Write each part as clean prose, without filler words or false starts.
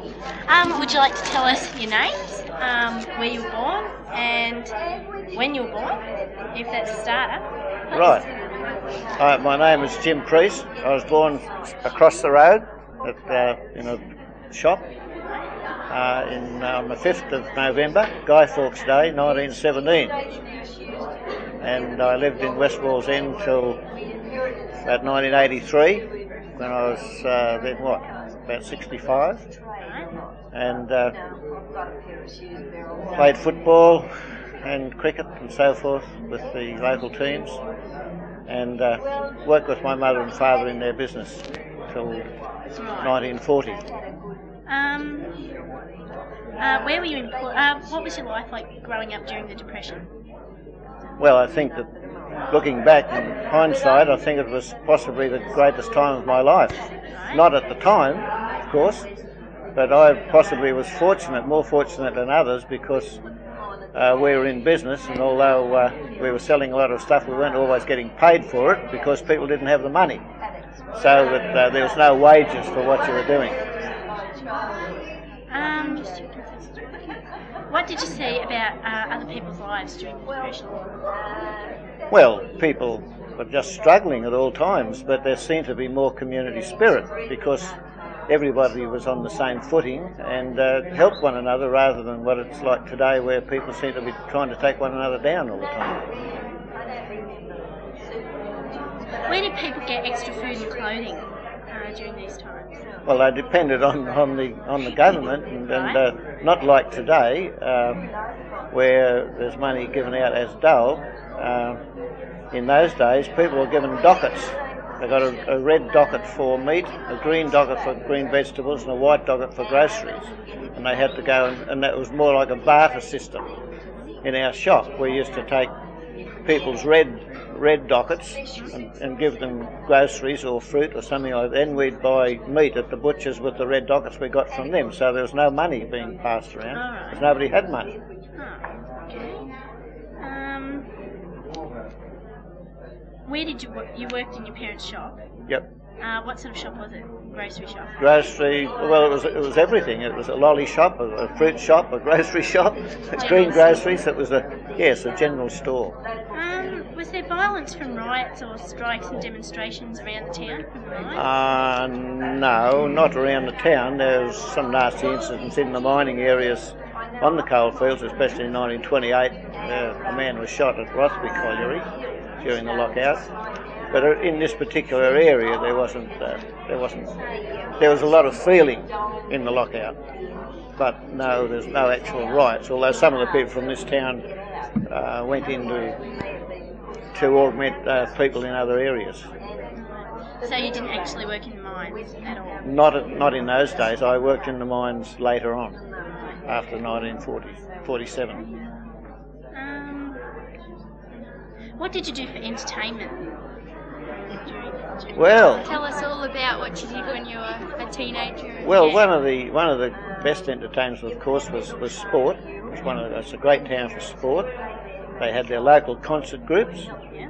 Would you like to tell us your names, where you were born, and when you were born, if that's a starter? Right. My name is Jim Priest. I was born across the road in a shop on the 5th of November, Guy Fawkes Day, 1917. And I lived in West Wallsend till about 1983, when I was about 65. And played football and cricket and so forth with the local teams, and worked with my mother and father in their business till 1940. Where were you employed? What was your life like growing up during the Depression? Well, I think that looking back in hindsight, I think it was possibly the greatest time of my life. Not at the time, of course, but I possibly was more fortunate than others, because we were in business, and although we were selling a lot of stuff, we weren't always getting paid for it because people didn't have the money, so that there was no wages for what you were doing. What did you see about other people's lives during the Depression? Well, people were just struggling at all times, but there seemed to be more community spirit because everybody was on the same footing and helped one another, rather than what it's like today, where people seem to be trying to take one another down all the time. Where did people get extra food and clothing during these times? Well, they depended on the government, and not like today, where there's money given out as dole. In those days, people were given dockets. They got a red docket for meat, a green docket for green vegetables, and a white docket for groceries. And they had to go, and that was more like a barter system. In our shop, we used to take people's red dockets and give them groceries or fruit or something like that. Then we'd buy meat at the butchers with the red dockets we got from them, so there was no money being passed around, because nobody had money. Where did you work? You worked in your parents' shop? Yep. What sort of shop was it? Grocery shop? Grocery, well, it was everything. It was a lolly shop, a fruit shop, a grocery shop, green groceries. It was a general store. Was there violence from riots or strikes and demonstrations around the town? No, not around the town. There was some nasty incidents in the mining areas on the coalfields, especially in 1928. A man was shot at Rothby Colliery during the lockout. But in this particular area, there was a lot of feeling in the lockout. But no, there's no actual riots. Although some of the people from this town went in to augment people in other areas. So you didn't actually work in the mines at all? Not in those days. I worked in the mines later on, after 1947. What did you do for entertainment? Well, tell us all about what you did when you were a teenager. Well, one of the best entertainments, of course, was sport. It's a great town for sport. They had their local concert groups,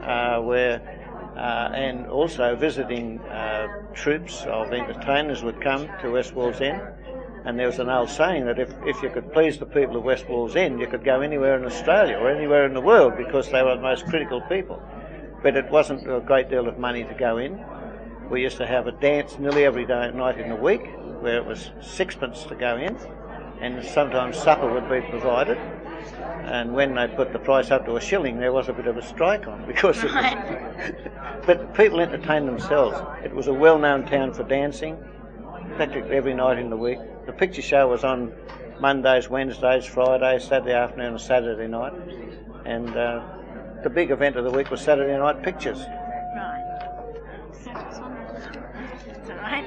and also visiting troops of entertainers would come to West Wallsend. And there was an old saying that if you could please the people of West Wallsend, you could go anywhere in Australia or anywhere in the world, because they were the most critical people. But it wasn't a great deal of money to go in. We used to have a dance nearly every night in the week, where it was sixpence to go in, and sometimes supper would be provided. And when they put the price up to $1, there was a bit of a strike on, because it was but people entertained themselves. It was a well-known town for dancing, practically every night in the week. The picture show was on Mondays, Wednesdays, Fridays, Saturday afternoon and Saturday night. And the big event of the week was Saturday night pictures. Right. That's all right.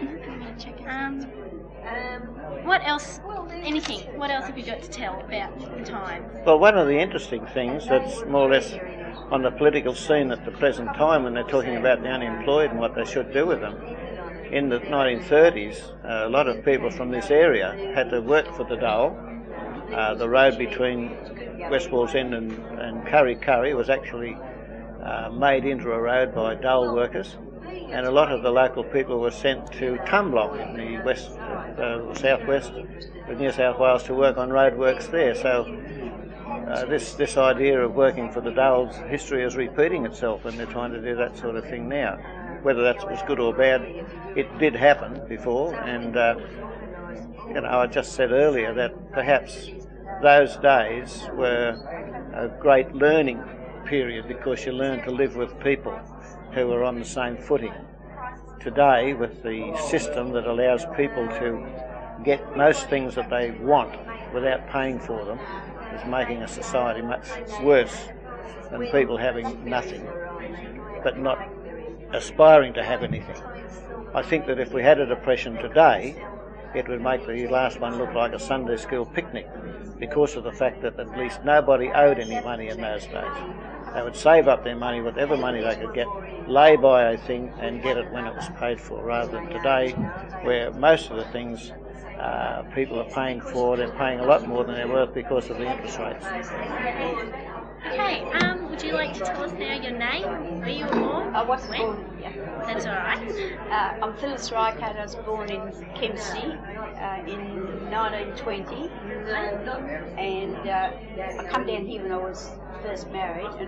What else? Anything? What else have you got to tell about the time? Well, one of the interesting things that's more or less on the political scene at the present time, when they're talking about the unemployed and what they should do with them, in the 1930s, a lot of people from this area had to work for the dole. The road between West Wallsend and Kurri Kurri was actually made into a road by dole workers, and a lot of the local people were sent to Tumblong in the southwest of New South Wales to work on roadworks there. So this idea of working for the Dales, history is repeating itself, and they're trying to do that sort of thing now. Whether that was good or bad, it did happen before, and I just said earlier that perhaps those days were a great learning period because you learned to live with people who were on the same footing. Today, with the system that allows people to get most things that they want without paying for them, is making a society much worse than people having nothing, but not aspiring to have anything. I think that if we had a depression today, it would make the last one look like a Sunday school picnic because of the fact that at least nobody owed any money in those days. They would save up their money, whatever money they could get, lay by a thing and get it when it was paid for, rather than today where most of the things people are paying for, they're paying a lot more than they're worth because of the interest rates. Okay, would you like to tell us now your name, where you were born? I wasn't born here. That's all right. I'm Phyllis Reichert. I was born in Kempsey in 1920, and I come down here when I was first married, and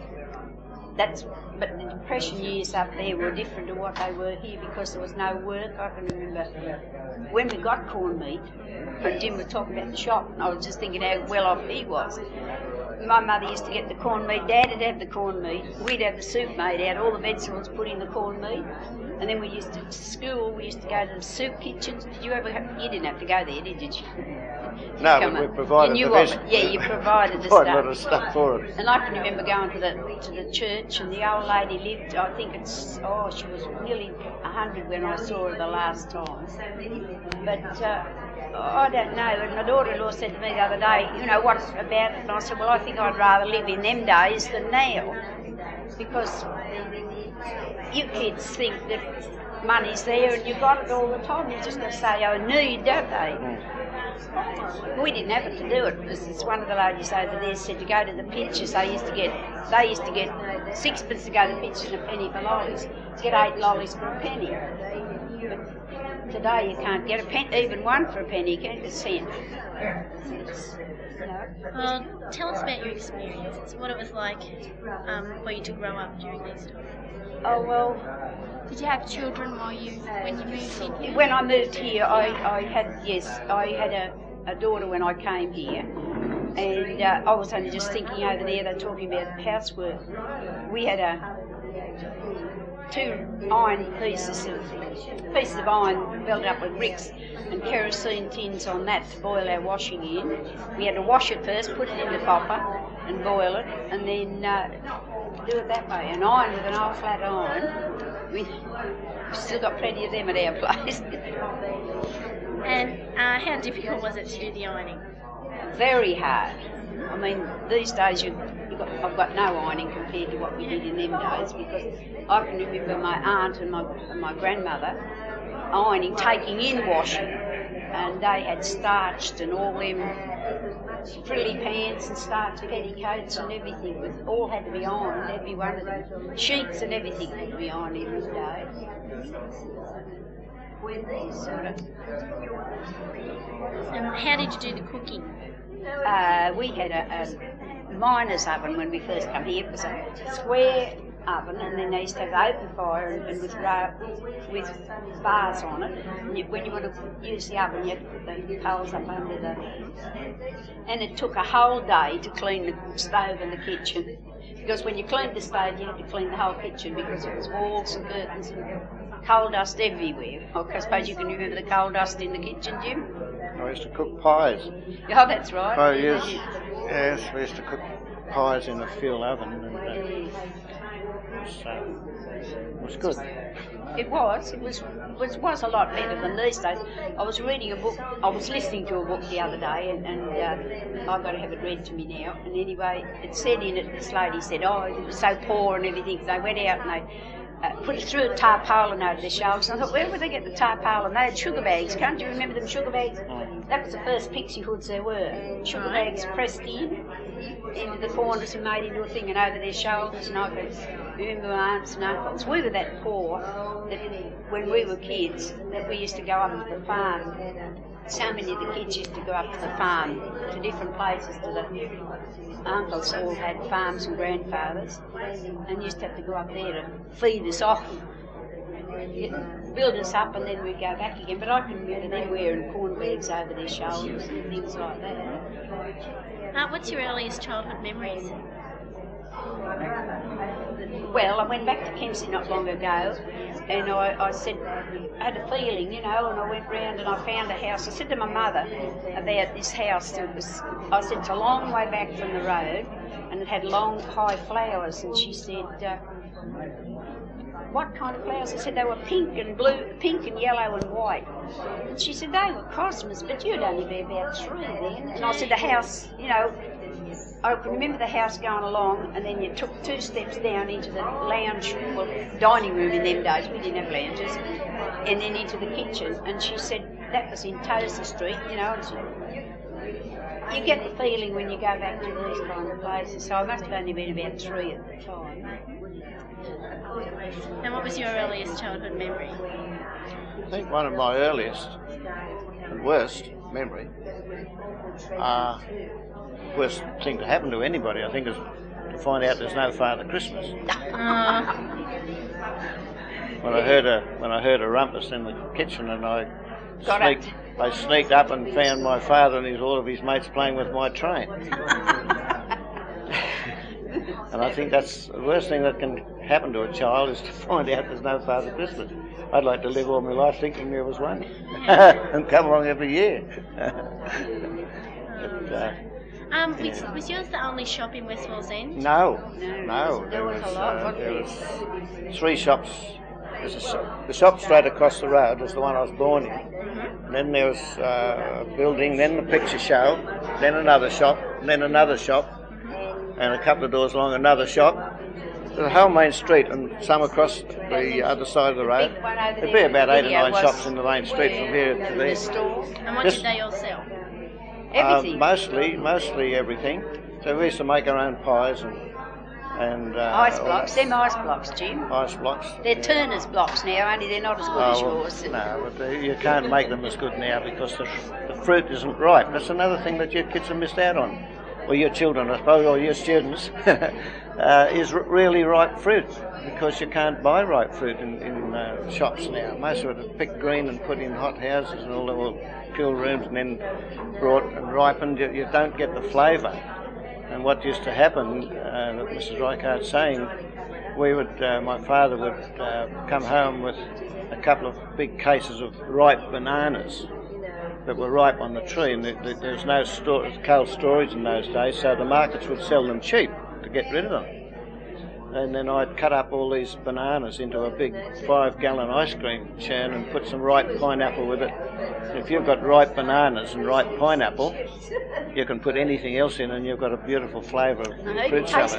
but the depression years up there were different to what they were here because there was no work. I can remember when we got corned meat, and Jim was talking about the shop, and I was just thinking how well off he was. My mother used to get the corned meat, Dad would have the corned meat, we'd have the soup made out, all the vegetables put in the corned meat, and then we used to school, we used to go to the soup kitchens. Did you ever you didn't have to go there, did you? No, we provided you the best. Yeah, you provided the quite a lot of stuff for it. And I can remember going to the church, and the old lady lived, I think she was nearly 100 when I saw her the last time. But I don't know, and my daughter-in-law said to me the other day, what about it? And I said, well, I think I'd rather live in them days than now, because you kids think that money's there and you've got it all the time. You just got to say, oh, need, don't they? We didn't have it to do it. It's one of the ladies over there said to go to the pictures. They used to get sixpence to go to the pictures and a penny for lollies. Get 8 lollies for a penny. But today you can't get a penny, even one for a penny. You can't get a cent. Well, tell us about your experiences. What it was like for you to grow up during these times. Oh well. Did you have children when you moved in here? When I moved here, I had a daughter when I came here, and I was only just thinking over there. They're talking about housework. We had 2 iron pieces of iron welded up with bricks and kerosene tins on that to boil our washing in. We had to wash it first, put it in the copper and boil it, and then do it that way. An iron with an old flat iron. We've still got plenty of them at our place. And how difficult was it to do the ironing? Very hard. I mean, these days I've got no ironing compared to what we did in them days, because I can remember my aunt and my grandmother ironing, taking in washing, and they had starched and all them frilly pants and starched petticoats and everything. All had to be ironed, every one of them. Sheets and everything had to be ironed every day. And how did you do the cooking? We had a miner's oven when we first come here. It was a square oven, and then they used to have the open fire and with bars on it. And when you want to use the oven, you had to put the coals up under the... And it took a whole day to clean the stove and the kitchen, because when you cleaned the stove, you had to clean the whole kitchen because it was walls and curtains and coal dust everywhere. I suppose you can remember the coal dust in the kitchen, Jim? I used to cook pies. Oh, that's right. Oh, yes, we used to cook pies in a fuel oven, and it was good. It was a lot better than these days. I was reading a book, I was listening to a book the other day, and I've got to have it read to me now. And anyway, it said in it, this lady said, oh, it was so poor and everything. So they went out and they put it through a tarpaulin over their shoulders. And I thought, where would they get the tarpaulin? They had sugar bags. Can't you remember them sugar bags? That was the first pixie hoods there were. Sugar bags pressed into the corners and made into a thing and over their shoulders. And I could remember my aunts and uncles. We were that poor that when we were kids that we used to go up to the farm. So many of the kids used to go up to the farm, to different places. To the uncles all had farms and grandfathers, and used to have to go up there to feed us off, build us up, and then we'd go back again. But I can remember them wearing corn bags over their shoulders and things like that. What's your earliest childhood memories? Well, I went back to Kempsey not long ago, and I said, I had a feeling, and I went round and I found a house. I said to my mother about this house. I said, it's a long way back from the road, and it had long, high flowers. And she said, what kind of flowers? I said, they were pink and blue, pink and yellow and white. And she said, they were cosmos, but you'd only be about 3 then. And I said, the house, I can remember the house going along, and then you took 2 steps down into the lounge, well, dining room in them days, we didn't have lounges, and then into the kitchen. And she said that was in Tozer Street, and so you get the feeling when you go back to these kind of places. So I must have only been about 3 at the time. And what was your earliest childhood memory? I think one of my earliest and worst memory, worst thing to happen to anybody, I think, is to find out there's no Father Christmas. When I heard a rumpus in the kitchen, and I sneaked up and found my father and all of his mates playing with my train. And I think that's the worst thing that can happen to a child, is to find out there's no Father Christmas. I'd like to live all my life thinking there was one and come along every year. Was yours the only shop in West Wallsend? No. There was 3 shops. The shop straight across the road was the one I was born in. Mm-hmm. And then there was a building, then the picture show, then another shop, then another shop, and a couple of doors along another shop. The whole main street, and some across the other side of the road. There'd be about 8 or 9 shops in the main street from here to there. And what did they all sell? Everything. Mostly everything. So we used to make our own pies and ice blocks. Them ice blocks, Jim. Ice blocks. They're Turner's blocks now, only they're not as good as yours. No, but you can't make them as good now because the fruit isn't ripe. That's another thing that your kids have missed out on. Or your children, I suppose, or your students, is really ripe fruit, because you can't buy ripe fruit in shops now. Most of it is picked green and put in hot houses and all the little cool rooms, and then brought and ripened. You don't get the flavour. And what used to happen, that Mrs. Reichardt's saying, my father would come home with a couple of big cases of ripe bananas that were ripe on the tree, and there was no cold storage in those days, so the markets would sell them cheap to get rid of them. And then I'd cut up all these bananas into a big 5-gallon ice cream churn and put some ripe pineapple with it. And if you've got ripe bananas and ripe pineapple, you can put anything else in and you've got a beautiful flavour of fruit salad.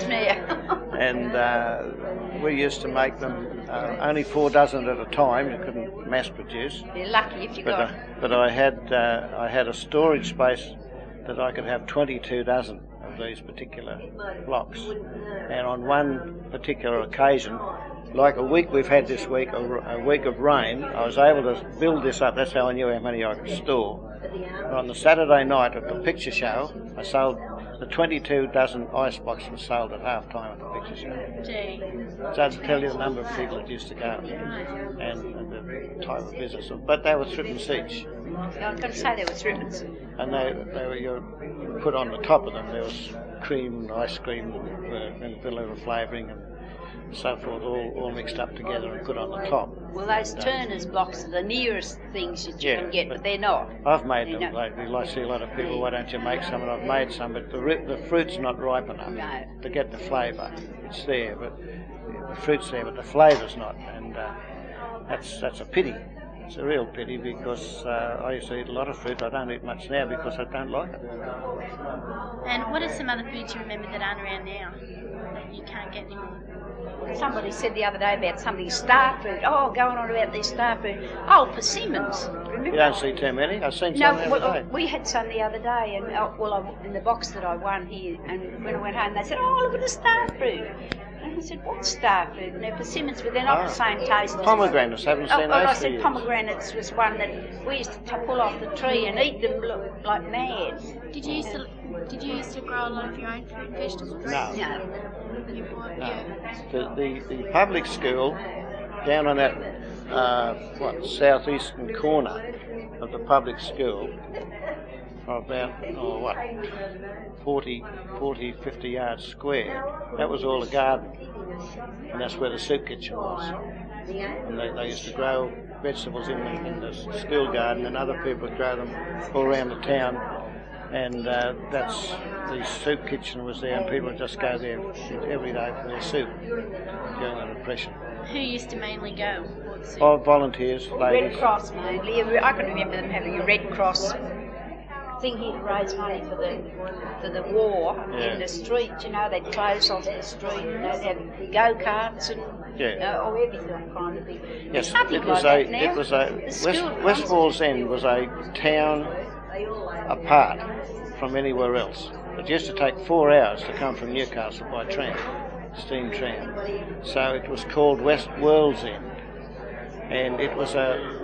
And we used to make them only 4 dozen at a time. You couldn't mass produce. You're lucky if you got. But I had a storage space that I could have 22 dozen of these particular blocks. And on one particular occasion, like a week we've had this week, a week of rain, I was able to build this up. That's how I knew how many I could store. But on the Saturday night at the picture show, I sold the 22 dozen ice blocks was sold at half time at the picture show. Gee. So to tell you the number of people that used to go and the type of business. But they were threepence each. I've got to say they were threepence. And they were you put on the top of them. There was cream and ice cream and vanilla flavouring and so forth, all mixed up together and put on the top. Well, those Turner's blocks are the nearest things that you can get, but they're not. I've made them lately. I see a lot of people, why don't you make some? And I've made some, but the fruit's not ripe enough to get the flavour. It's there, but the fruit's there, but the flavour's not, and that's a pity. It's a real pity, because I used to eat a lot of fruit. I don't eat much now because I don't like it. And what are some other foods you remember that aren't around now that you can't get anymore? Somebody said the other day about something star fruit. Oh, going on about these star fruit. Oh, persimmons. Remember? You don't see too many? I've seen some the other day. We had some the other day, and in the box that I won here, and when I went home, they said, "Oh, look at the star fruit." And I said, what's star fruit? And they're persimmons, but they're not the same taste. Pomegranates, haven't seen those I for said years. pomegranates was one that we used to pull off the tree and eat them like mad. Did you used to grow a lot of your own fruit and vegetables? No. No. You bought, No. yeah. The public school down on that southeastern corner of the public school, about 40, 50 yards square, that was all a garden, and that's where the soup kitchen was. And they used to grow vegetables in the school garden, and other people would grow them all around the town. And that's the soup kitchen was there, and people would just go there every day for their soup during the Depression. Who used to mainly go? Oh, volunteers, ladies. Red Cross mainly. I can remember them having a Red Cross thing here to raise money for the war in the street. You know, they'd close off the street and they'd have go-karts and everything kind of thing. Yes, Nothing like that now. West Wallsend was a town apart from anywhere else. It used to take 4 hours to come from Newcastle by tram, steam tram. So it was called West Wallsend, and it was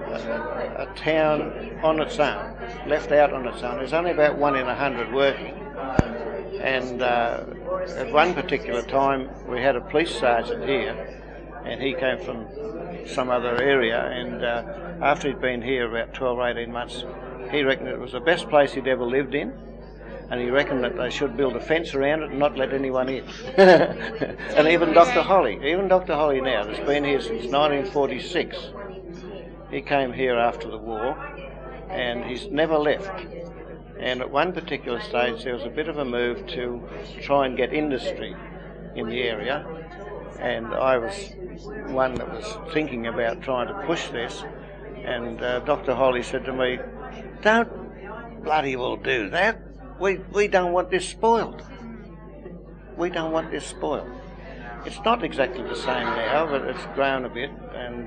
a town on its own, left out on its own. There's only about 1 in 100 working, and at one particular time we had a police sergeant here, and he came from some other area, and after he'd been here about 12 or 18 months, he reckoned it was the best place he'd ever lived in, and he reckoned that they should build a fence around it and not let anyone in. And even Dr. Holly now, that's been here since 1946, he came here after the war, and he's never left. And at one particular stage there was a bit of a move to try and get industry in the area, and I was one that was thinking about trying to push this, and Dr. Holly said to me, "Don't bloody well do that. We don't want this spoiled. We don't want this spoiled." It's not exactly the same now, but it's grown a bit, and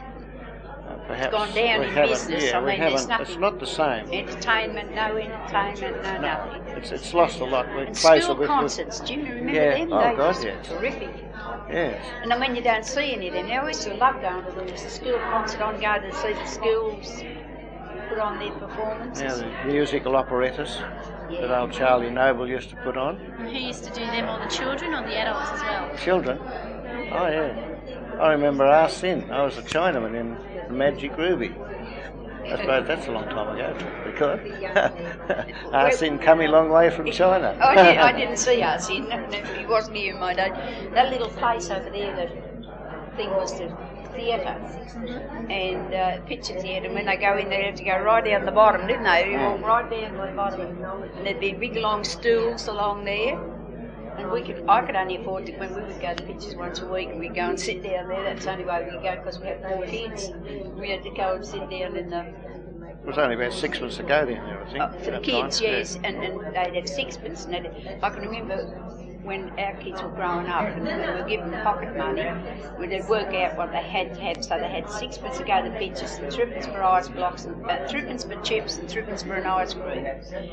perhaps it's gone down we in haven't. business. Yeah, I mean, there's nothing. It's not the same. No entertainment, no nothing. It's lost a lot. We're And closer school with concerts, do you remember Yeah. them? Oh, They God, were yes. terrific. Yes. And then when you don't see any of them, now I used to love going to them. There's a school concert on, go to see the schools put on their performances. Now the musical operettas that old Charlie Noble used to put on. And who used to do them, all the children or the adults as well? Children. Oh yeah. I remember Arsene. I was a Chinaman in the Magic Ruby. I suppose that's a long time ago. Because Arsene come a long way from China. Oh, I didn't see Arsene. No, he wasn't here in my day. That little place over there, the thing was the theatre, and picture theatre. And when they go in, they have to go right down the bottom, didn't they? You walk right down to the bottom, and there'd be big long stools along there. And I could only afford to, when we would go to pictures once a week, and we'd go and sit down there. That's the only way we could go because we had 4 kids. We had to go and sit down in the. It was only about sixpence to go down there, I think. For the kids, yes, and they'd have sixpence. And I can remember when our kids were growing up and we were given pocket money, we'd work out what they had to have. So they had sixpence to go to the pictures, and threepence for ice blocks, and threepence for chips, and threepence for an ice cream.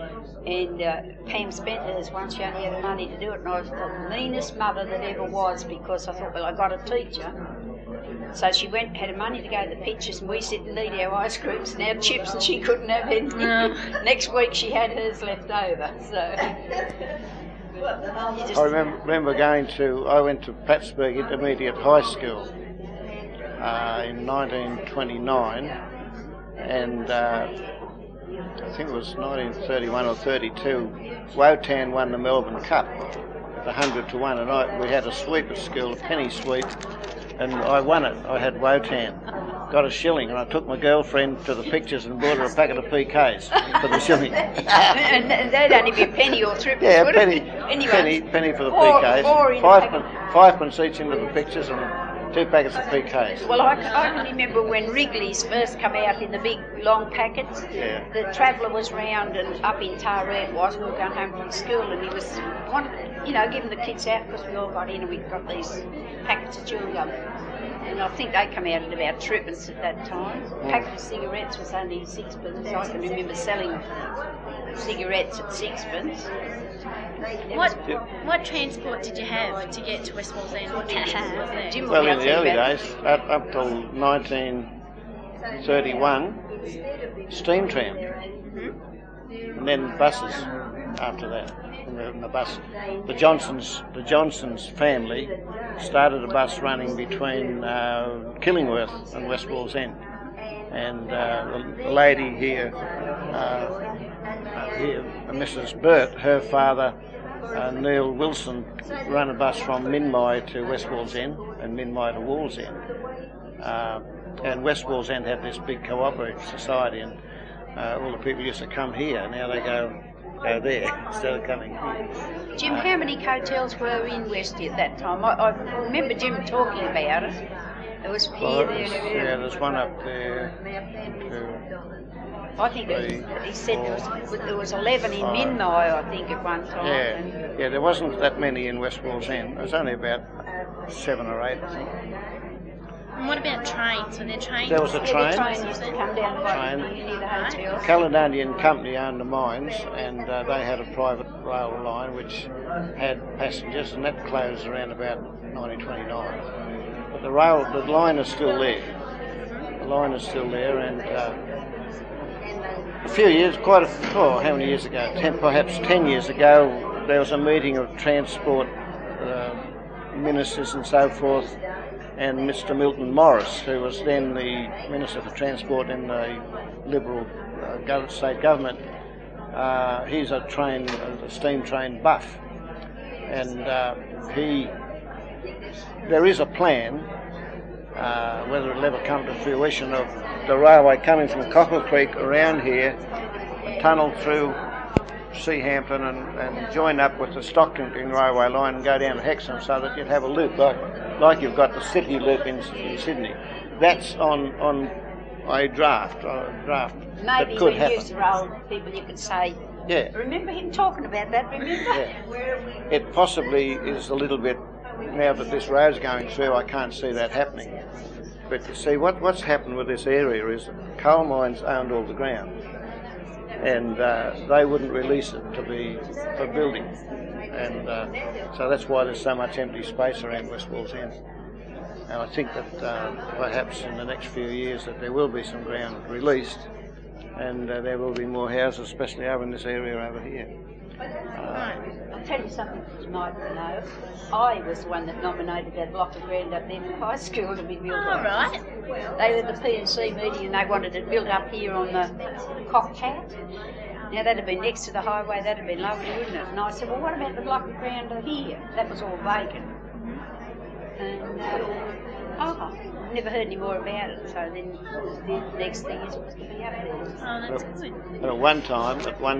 And Pam spent hers once. She only had the money to do it, and I was the meanest mother that ever was, because I thought, well, I got a teacher. So she went, had the money to go to the pictures, and we sit and eat our ice creams and our chips, and she couldn't have anything. Next week she had hers left over. So. I remember I went to Plattsburgh Intermediate High School in 1929, and I think it was 1931 or 32, Wotan won the Melbourne Cup at 100 to 1, and we had a sweep at school, a penny sweep, and I won it. I had Wotan, got a shilling, and I took my girlfriend to the pictures and bought her a packet of PKs for the shilling. And they'd only be a penny or threepence, Yeah, would penny, it? Anyway, penny for the Four PKs, fivepence each into the pictures, and 2 packets of PKs. Well, I can remember when Wrigley's first come out in the big long packets. Yeah. The Traveller was round and up in Tarra we were going home from school, and he was giving the kids out because we all got in and we got these packets of chewing gum. And I think they come out at about threepence at that time. A packet of cigarettes was only sixpence. I can remember selling cigarettes at 6pence. What transport did you have to get to West Wallsend? What transport was there? Jim will Well, be in able the to early about it. days, up till 1931, steam tram, and then buses after that. In the bus, the Johnsons family started a bus running between Killingworth and West Wallsend, and the lady here, Mrs. Burt, her father, Neil Wilson, ran a bus from Minmi to West Wallsend and Minmi to Wallsend. And West Wallsend had this big cooperative society, and all the people used to come here. Now they go there instead of coming here. Jim, how many hotels were in Westy at that time? I remember Jim talking about it. There was here, there, and everywhere. Yeah, there's one up there. I think he said there was 11 in Minmi, I think, at one time. Yeah, there wasn't that many in West Wallsend. There was only about 7 or 8, I think. And what about trains? Were there trains? There was a The train. train used to come down right near the hotel. Caledonian Company owned the mines, and they had a private rail line which had passengers, and that closed around about 1929. But the line is still there. The line is still there, and a few years, how many years ago? Perhaps 10 years ago, there was a meeting of transport ministers and so forth, and Mr. Milton Morris, who was then the Minister for Transport in the Liberal state government. He's a steam train buff, and there is a plan, whether it'll ever come to fruition, of the railway coming from Cockle Creek around here, a tunnel through Seahampton and join up with the Stockton railway line and go down to Hexham, so that you'd have a loop like you've got the city loop in Sydney. That's on a draft Maybe that could when happen. you to old people, you could say, Yeah. remember him talking about that, remember? Yeah. It possibly is a little bit, now that this road's going through, I can't see that happening. But you see, what's happened with this area is that coal mines owned all the ground, and they wouldn't release it to be for building, and so that's why there's so much empty space around West Wallsend. And I think that perhaps in the next few years that there will be some ground released, and there will be more houses, especially over in this area over here. I'll tell you something that you might know. I was the one that nominated that block of ground up there for high school to be built on. All right. They were the P&C meeting and they wanted it built up here on the Cock Hat. Now that'd have been next to the highway, that'd have been lovely, wouldn't it? And I said, well, what about the block of ground here? That was all vacant. And never heard any more about it. So then the next thing is was to be up there. Oh, that's good. And at one time,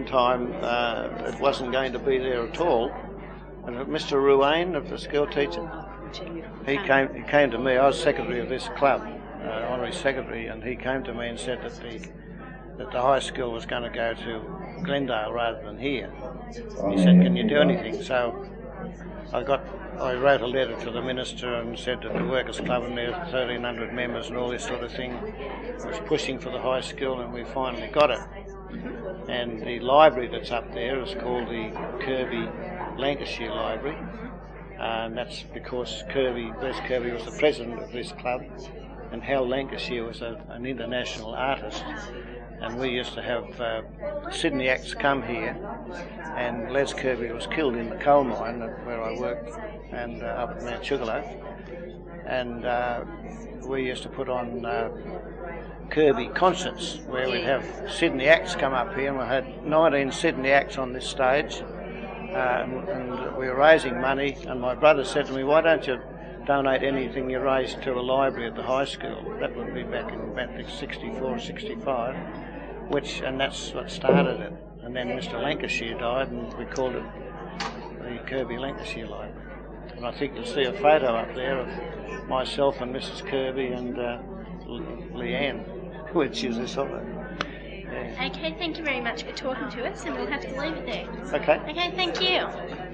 it wasn't going to be there at all. And Mr. Ruane, the school teacher, he came to me. I was secretary of this club, honorary secretary, and he came to me and said that the high school was going to go to Glendale rather than here. He said, "Can you do anything?" So I wrote a letter to the minister and said that the Workers' Club, and there's 1,300 members and all this sort of thing, was pushing for the high school, and we finally got it. And the library that's up there is called the Kirby Lancashire Library, and that's because Les Kirby was the president of this club, and Hal Lancashire was an international artist. And we used to have Sydney acts come here, and Les Kirby was killed in the coal mine where I worked, and up at Mount Sugarloaf. And we used to put on Kirby concerts where we'd have Sydney acts come up here, and we had 19 Sydney acts on this stage, and we were raising money. And my brother said to me, "Why don't you donate anything you raise to a library at the high school?" That would be back in about 64, 65. And that's what started it. And then Mr. Lancashire died, and we called it the Kirby Lancashire Library. And I think you'll see a photo up there of myself and Mrs. Kirby and Leanne, which is this other. Yeah. Okay, thank you very much for talking to us, and we'll have to leave it there. Okay. Okay, thank you.